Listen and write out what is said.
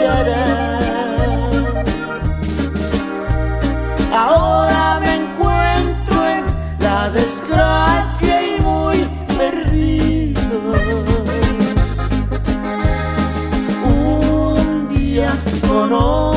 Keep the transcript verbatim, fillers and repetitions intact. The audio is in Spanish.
cambiará. Ahora me encuentro en la desgracia y muy perdido. Un día conozco